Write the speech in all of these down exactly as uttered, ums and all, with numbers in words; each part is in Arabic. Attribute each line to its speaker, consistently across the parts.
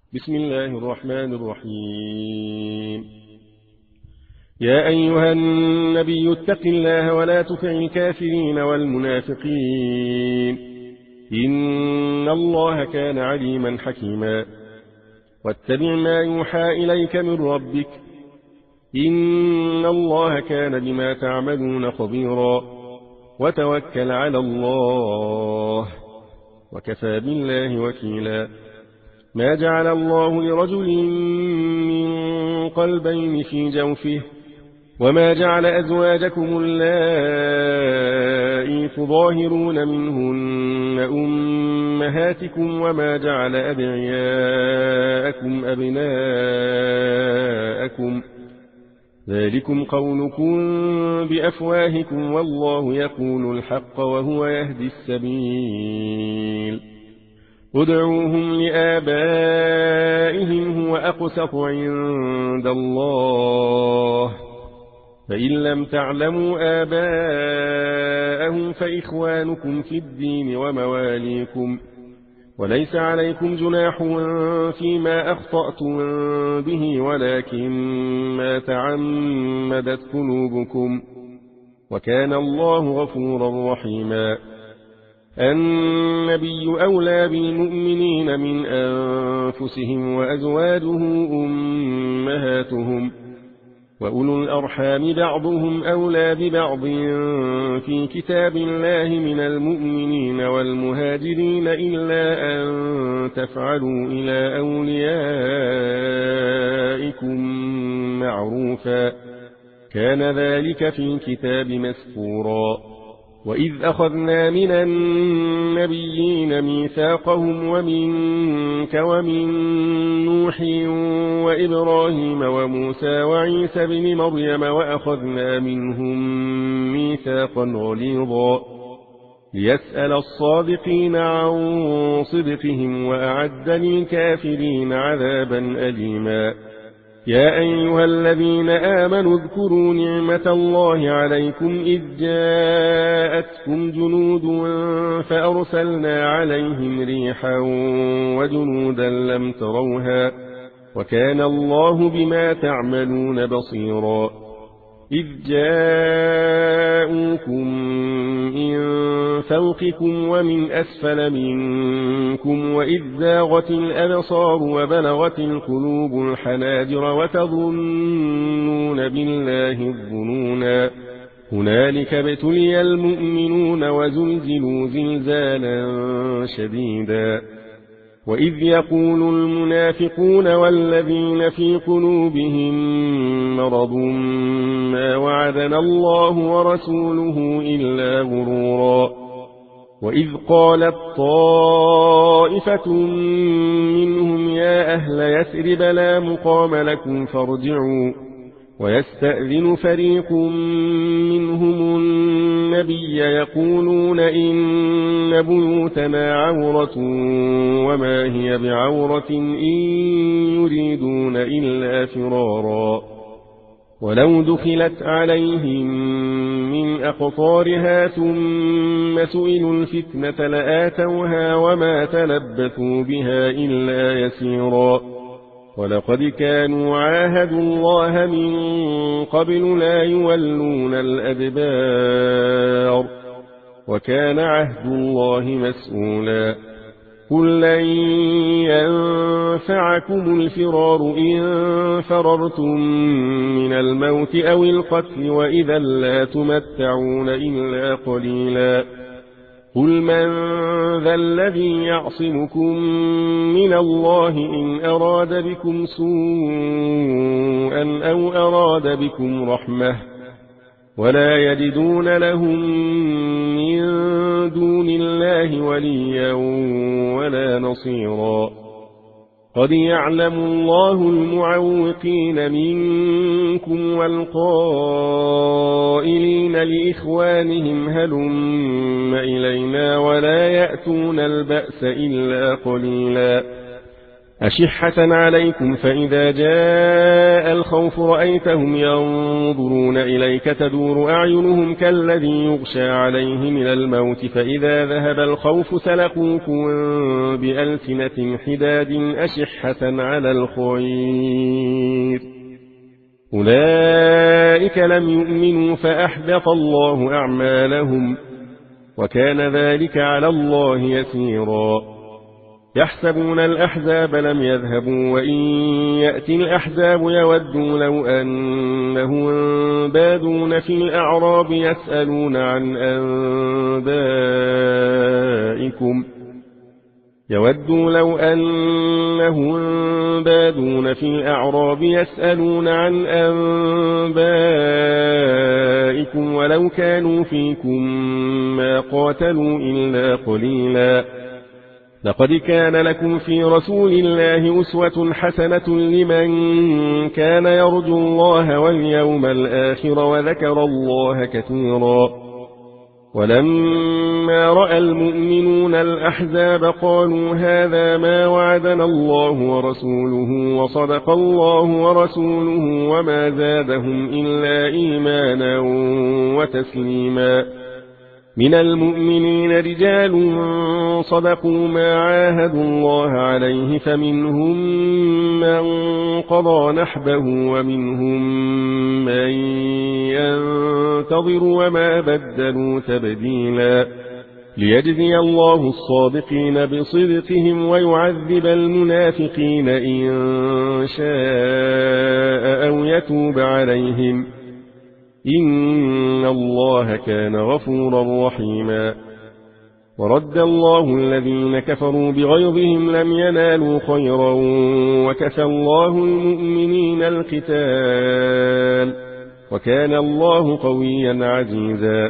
Speaker 1: بسم الله الرحمن الرحيم. يا أيها النبي اتق الله ولا تطع الكافرين والمنافقين إن الله كان عليما حكيما. واتبع ما يوحى إليك من ربك إن الله كان بما تعملون خبيرا. وتوكل على الله وكفى بالله وكيلا. ما جعل الله لرجل من قلبين في جوفه وما جعل أزواجكم اللائي تظاهرون منهن أمهاتكم وما جعل أدعياءكم أبناءكم ذلكم قولكم بأفواهكم والله يقول الحق وهو يهدي السبيل. ادعوهم لآبائهم هو أقسط عند الله فإن لم تعلموا آباءهم فإخوانكم في الدين ومواليكم وليس عليكم جناح فيما أخطأتم به ولكن ما تعمدت قلوبكم وكان الله غفورا رحيما. النبي أولى بالمؤمنين من أنفسهم وأزواجه أمهاتهم وأولو الأرحام بعضهم أولى ببعض في كتاب الله من المؤمنين والمهاجرين إلا أن تفعلوا إلى أوليائكم معروفا كان ذلك في الكتاب مسطورا. وإذ أخذنا من النبيين ميثاقهم ومنك ومن نوح وإبراهيم وموسى وعيسى بن مريم وأخذنا منهم ميثاقا غليظا ليسأل الصادقين عن صدقهم وأعد للكافرين عذابا أليما. يا أيها الذين آمنوا اذكروا نعمة الله عليكم إذ جاءتكم جنود فأرسلنا عليهم ريحا وجنودا لم تروها وكان الله بما تعملون بصيرا. إذ جاءوكم من فوقكم ومن أسفل منكم وإذ زاغت الأبصار وبلغت القلوب الحناجر وتظنون بالله الظنونا هنالك ابتلي المؤمنون وزلزلوا زلزالا شديدا. وإذ يقول المنافقون والذين في قلوبهم مرض ما وعدنا الله ورسوله إلا غرورا. وإذ قالت طائفة منهم يا أهل يثرب لا مقام لكم فارجعوا ويستأذن فريق منهم النبي يقولون إن بيوتنا عورة وما هي بعورة إن يريدون إلا فرارا. ولو دخلت عليهم من أقطارها ثم سئلوا الفتنة لآتوها وما تلبثوا بها إلا يسيرا. ولقد كانوا عاهدوا الله من قبل لا يولون الأدبار وكان عهد الله مسؤولا. قل لن ينفعكم الفرار إن فررتم من الموت أو القتل وإذا لا تمتعون إلا قليلا. قل من ذا الذي يعصمكم من الله إن أراد بكم سوءا أو أراد بكم رحمة ولا يجدون لهم من دون الله وليا ولا نصيرا. قد يعلم الله المعوقين منكم والقائلين لإخوانهم هلم إلينا ولا يأتون البأس إلا قليلا. أشحة عليكم فإذا جاء الخوف رأيتهم ينظرون إليك تدور أعينهم كالذي يغشى عليه من الموت فإذا ذهب الخوف سلقوكم بألسنة حداد أشحة على الخير أولئك لم يؤمنوا فأحبط الله أعمالهم وكان ذلك على الله يسيرا يحسبون الأحزاب لم يذهبوا وإن يأتي الأحزاب يودوا لو أنهم بادون في الأعراب يسألون عن أنبائكم يودوا لو أنهم بادون في الأعراب يسألون عن أنبائكم ولو كانوا فيكم ما قاتلوا إلا قليلا لقد كان لكم في رسول الله أسوة حسنة لمن كان يرجو الله واليوم الآخر وذكر الله كثيرا ولما رأى المؤمنون الأحزاب قالوا هذا ما وعدنا الله ورسوله وصدق الله ورسوله وما زادهم إلا إيمانا وتسليما من المؤمنين رجال صدقوا ما عاهدوا الله عليه فمنهم من قضى نحبه ومنهم من ينتظر وما بدلوا تبديلا ليجزي الله الصادقين بصدقهم ويعذب المنافقين إن شاء أو يتوب عليهم إن الله كان غفورا رحيما ورد الله الذين كفروا بغيظهم لم ينالوا خيرا وكفى الله المؤمنين القتال وكان الله قويا عزيزا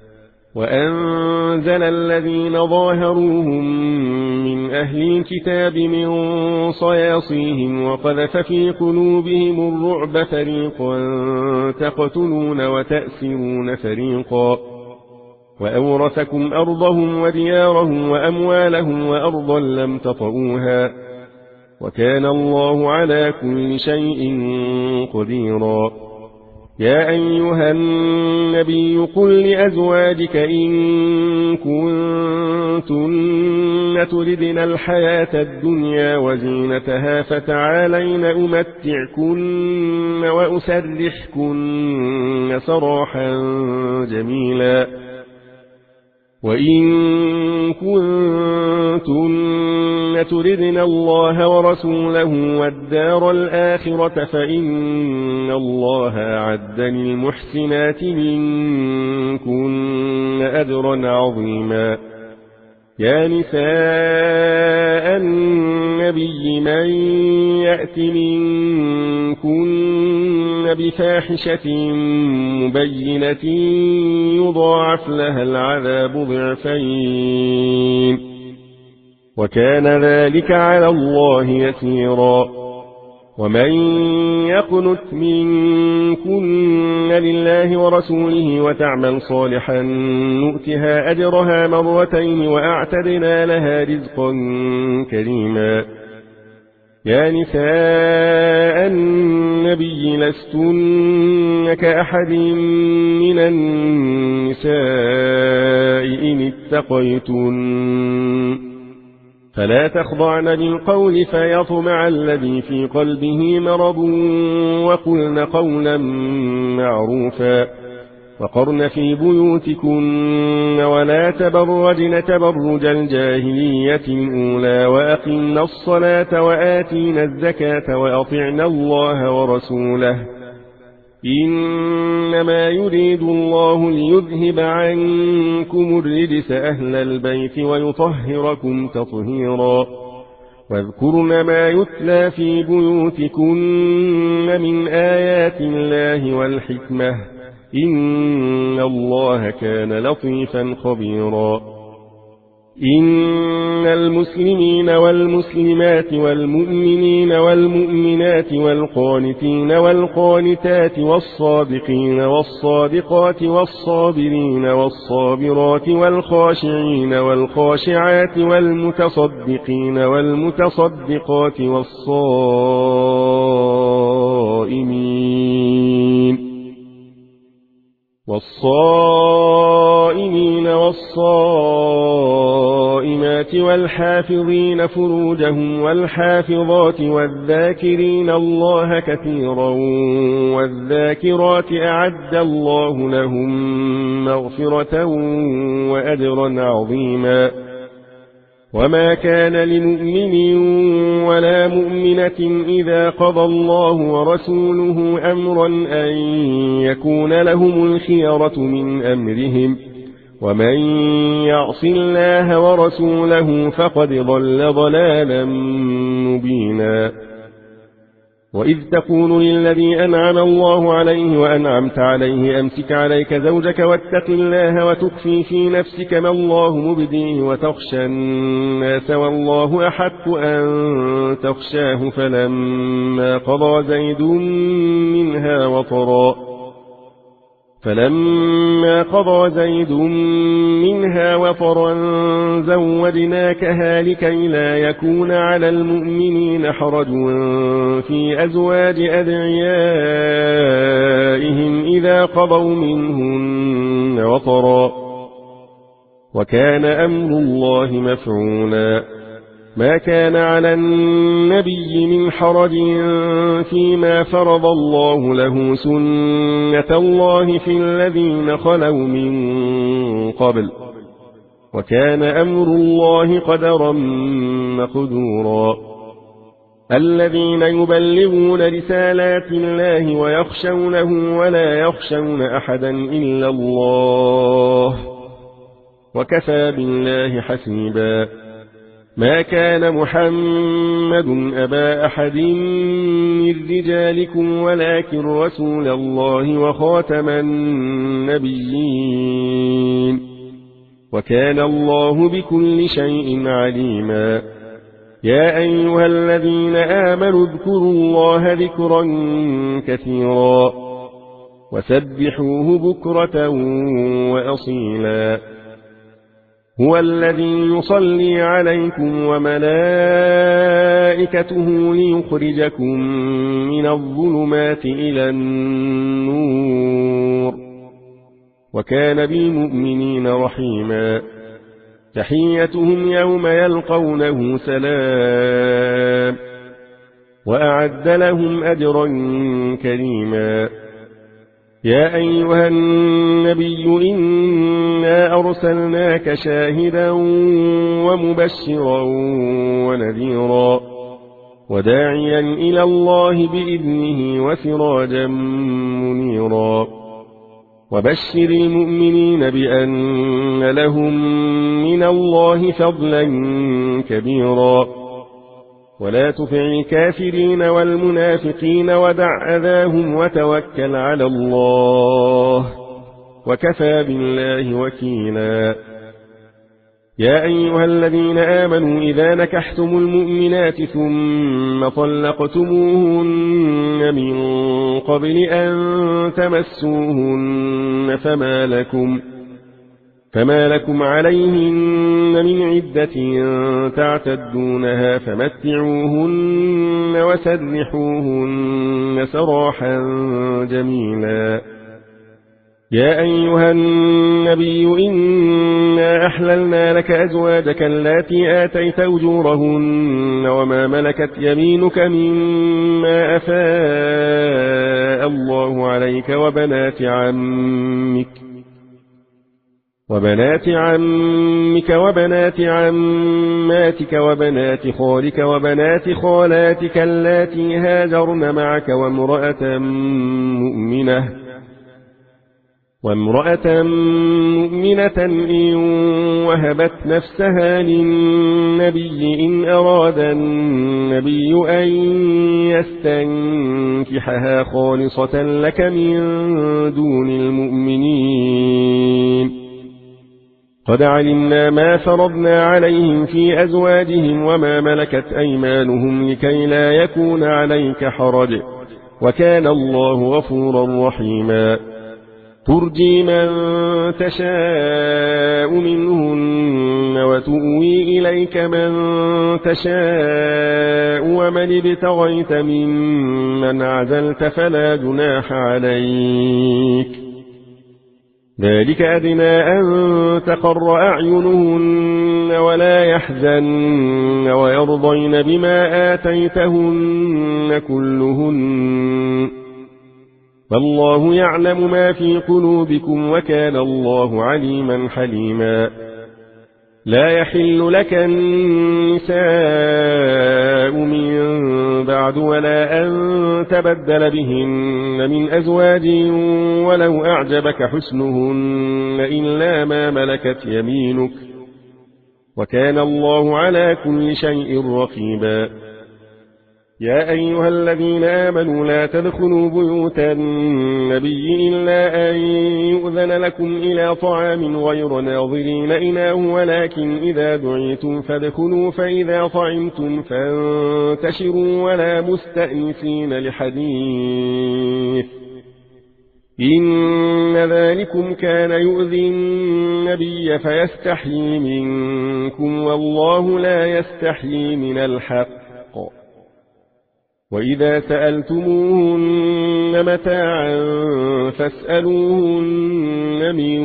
Speaker 1: وأنزل الذين ظاهروهم من أهل الكتاب من صياصيهم وقذف في قلوبهم الرعب فريقا تقتلون وتأسرون فريقا وأورثكم أرضهم وديارهم وأموالهم وأرضا لم تطئوها وكان الله على كل شيء قديرا يا أيها النبي قل لأزواجك إن كنتن تردن الحياة الدنيا وزينتها فتعالين أمتعكن وأسرحكن سراحا جميلا وإن كنتن تردن الله ورسوله والدار الآخرة فإن الله أعد للمحسنات منكن أجرا عظيما يا نساء النبي من يأت منكن بفاحشة مبينة يضاعف لها العذاب ضعفين وكان ذلك على الله يسيرا ومن يقنت منكن لله ورسوله وتعمل صالحا نؤتها أجرها مرتين وأعتدنا لها رزقا كريما يا نساء النبي لستن كأحد من النساء إن اتقيتن فلا تخضعن بالقول فيطمع الذي في قلبه مرض وقلن قولا معروفا وقرن في بيوتكن ولا تبرجن تبرج الجاهلية الأولى وأقمن الصلاة وآتينا الزكاة وأطعن الله ورسوله إنما يريد الله ليذهب عنكم الرجس أهل البيت ويطهركم تطهيرا واذكرن ما يتلى في بيوتكن من آيات الله والحكمة إن الله كان لطيفا خبيرا إن المسلمين والمسلمات والمؤمنين والمؤمنات والقانتين والقانتات والصادقين والصادقات والصابرين والصابرات والخاشعين والخاشعات والمتصدقين والمتصدقات والصائمين والصائمين والصائمات والحافظين فروجهم والحافظات والذاكرين الله كثيرا والذاكرات أعد الله لهم مغفرة وأجرا عظيما. وما كان لمؤمن ولا مؤمنة إذا قضى الله ورسوله أمرا أن يكون لهم الخيرة من أمرهم ومن يعص الله ورسوله فقد ضل ضلالا مبينا. وإذ تقول للذي أنعم الله عليه وأنعمت عليه أمسك عليك زوجك واتق الله وتخفي في نفسك ما الله مبديه وتخشى الناس والله أحق أن تخشاه فلما قضى زيد منها وطرا فلما قضى زيد منها وطرا زوجناكها لكي لا يكون على المؤمنين حرج في أزواج أدعيائهم إذا قضوا منهن وطرا وكان أمر الله مفعولا. ما كان على النبي من حرج فيما فرض الله له سنة الله في الذين خلوا من قبل وكان أمر الله قدرا مقدورا. الذين يبلغون رسالات الله ويخشونه ولا يخشون أحدا إلا الله وكفى بالله حسيبا. ما كان محمد أبا أحد من رجالكم ولكن رسول الله وخاتم النبيين وكان الله بكل شيء عليما. يا أيها الذين آمنوا اذكروا الله ذكرا كثيرا وسبحوه بكرة وأصيلا. هو الذي يصلي عليكم وملائكته ليخرجكم من الظلمات إلى النور وكان بالمؤمنين رحيما. تحيتهم يوم يلقونه سلام وأعد لهم أجرا كريما. يا أيها النبي إنا أرسلناك شاهدا ومبشرا ونذيرا وداعيا إلى الله بإذنه وسراجا منيرا. وبشر المؤمنين بأن لهم من الله فضلا كبيرا. ولا تطع الكافرين والمنافقين ودع أذاهم وتوكل على الله وكفى بالله وكيلا. يا أيها الذين آمنوا إذا نكحتم المؤمنات ثم طلقتموهن من قبل أن تمسوهن فما لكم فما لكم عليهن من عدة تعتدونها فمتعوهن وسرحوهن سراحا جميلا. يا أيها النبي إنا أحللنا لك أزواجك اللاتي آتيت أجورهن وما ملكت يمينك مما أفاء الله عليك وبنات عمك وبنات عمك وبنات عماتك وبنات خالك وبنات خالاتك اللاتي هاجرن معك وامرأة مؤمنة وامرأة مؤمنة إن وهبت نفسها للنبي إن أراد النبي أن يستنكحها خالصة لك من دون المؤمنين. قد علمنا ما فرضنا عليهم في أزواجهم وما ملكت أيمانهم لكي لا يكون عليك حرج وكان الله غفورا رحيما ترجي من تشاء منهن وتؤوي إليك من تشاء ومن ابتغيت ممن عزلت فلا جناح عليك ذلك أدنى أن تقر أعينهن ولا يحزن ويرضين بما آتيتهن كلهن والله يعلم ما في قلوبكم وكان الله عليما حليما لا يحل لك النساء من بعد ولا أن تبدل بهن من أزواج ولو أعجبك حسنهن إلا ما ملكت يمينك وكان الله على كل شيء رقيبا يا أيها الذين آمنوا لا تدخلوا بيوت النبي إلا أن يؤذن لكم إلى طعام غير ناظرين إناه ولكن إذا دعيتم فادخلوا فإذا طعمتم فانتشروا ولا مستأنسين لحديث إن ذلكم كان يؤذي النبي فيستحيي منكم والله لا يستحيي من الحق وإذا سألتموهن متاعا فاسألوهن من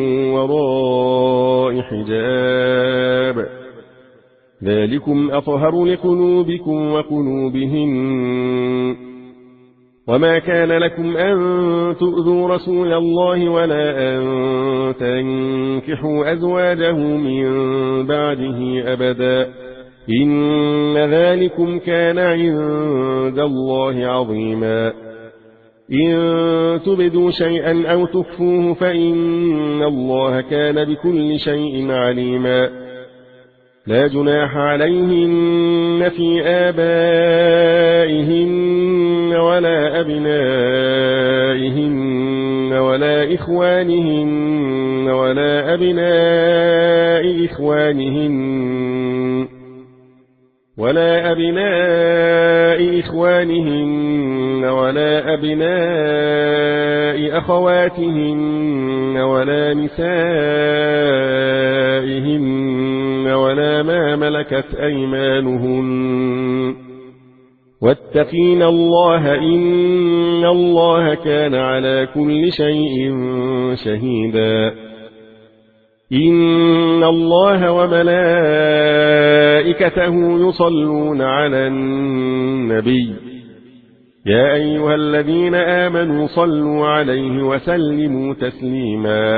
Speaker 1: وراء حجاب ذلكم أطهر لقلوبكم وقلوبهن وما كان لكم أن تؤذوا رسول الله ولا أن تنكحوا أزواجه من بعده أبدا إن ذلكم كان عند الله عظيما إن تبدوا شيئا أو تخفوه فإن الله كان بكل شيء عليما لا جناح عليهن في آبائهن ولا أبنائهن ولا إخوانهن ولا أبناء إخوانهن ولا أبناء إخوانهن ولا أبناء أخواتهن ولا نسائهن ولا ما ملكت أيمانهن واتقين الله إن الله كان على كل شيء شهيدا إن الله وملائكته يصلون على النبي يا أيها الذين آمنوا صلوا عليه وسلموا تسليما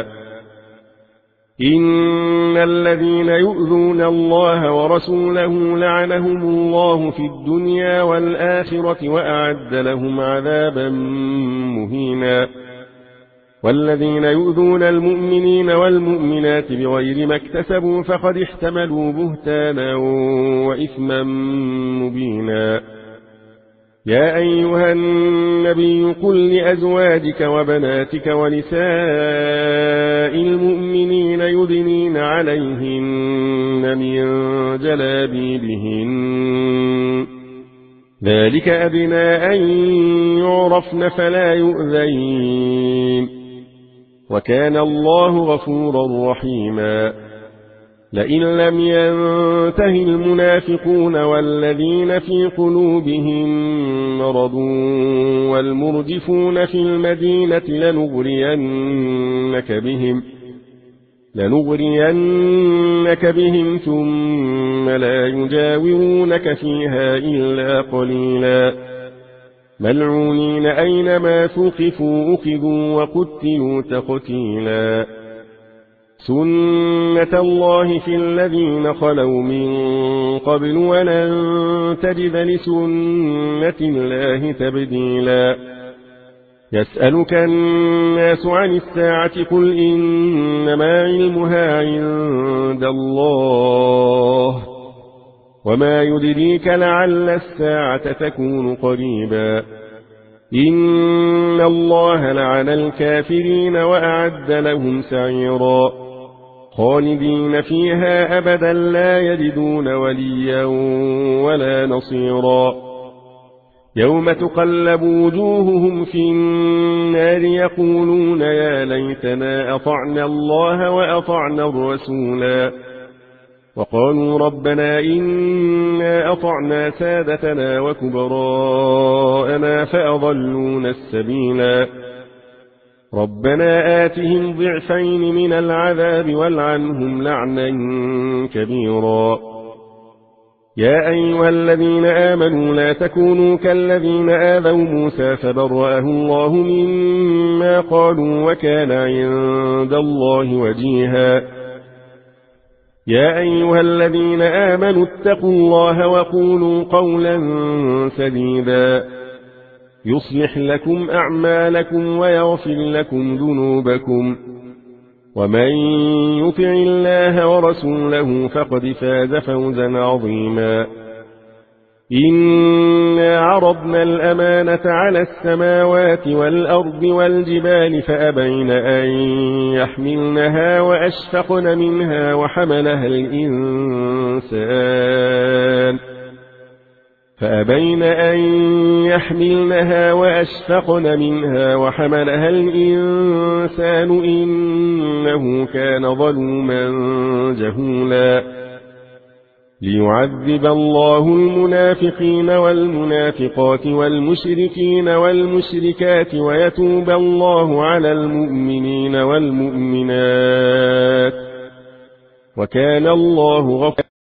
Speaker 1: إن الذين يؤذون الله ورسوله لعنهم الله في الدنيا والآخرة وأعد لهم عذابا مهينا والذين يؤذون المؤمنين والمؤمنات بغير ما اكتسبوا فقد احتملوا بهتانا وإثما مبينا يا أيها النبي قل لأزواجك وبناتك ونساء المؤمنين يدنين عليهن من جلابيبهن ذلك أدنى أن يعرفن فلا يؤذين وكان الله غفورا رحيما لئن لم ينته المنافقون والذين في قلوبهم مرض والمرجفون في المدينة لنغرينك بهم لنغرينك بهم ثم لا يجاورونك فيها إلا قليلا ملعونين أينما ثقفوا أخذوا وقتلوا تقتيلا سنة الله في الذين خلوا من قبل ولن تجد لسنة الله تبديلا يسألك الناس عن الساعة قل إنما علمها عند الله وما يدريك لعل الساعة تكون قريبا إن الله لعن الكافرين وأعد لهم سعيرا خالدين فيها أبدا لا يجدون وليا ولا نصيرا يوم تقلب وجوههم في النار يقولون يا ليتنا أطعنا الله وأطعنا الرسولا وقالوا ربنا إنا أطعنا سادتنا وكبراءنا فأضلونا السبيلا ربنا آتهم ضعفين من العذاب والعنهم لعنا كبيرا يا أيها الذين آمنوا لا تكونوا كالذين آذوا موسى فبرأه الله مما قالوا وكان عند الله وجيها يا أيها الذين آمنوا اتقوا الله وقولوا قولا سديدا يصلح لكم أعمالكم ويغفر لكم ذنوبكم ومن يطع الله ورسوله فقد فاز فوزا عظيما إنا عرضنا الأمانة على السماوات والأرض والجبال فأبين أن يحملنها وأشفقن منها وحملها الإنسان فأبين أن يحملنها وأشفقن منها وحملها الإنسان إنه كان ظلوما جهولا ليعذب الله المنافقين والمنافقات والمشركين والمشركات ويتوب الله على المؤمنين والمؤمنات وكان الله غفورا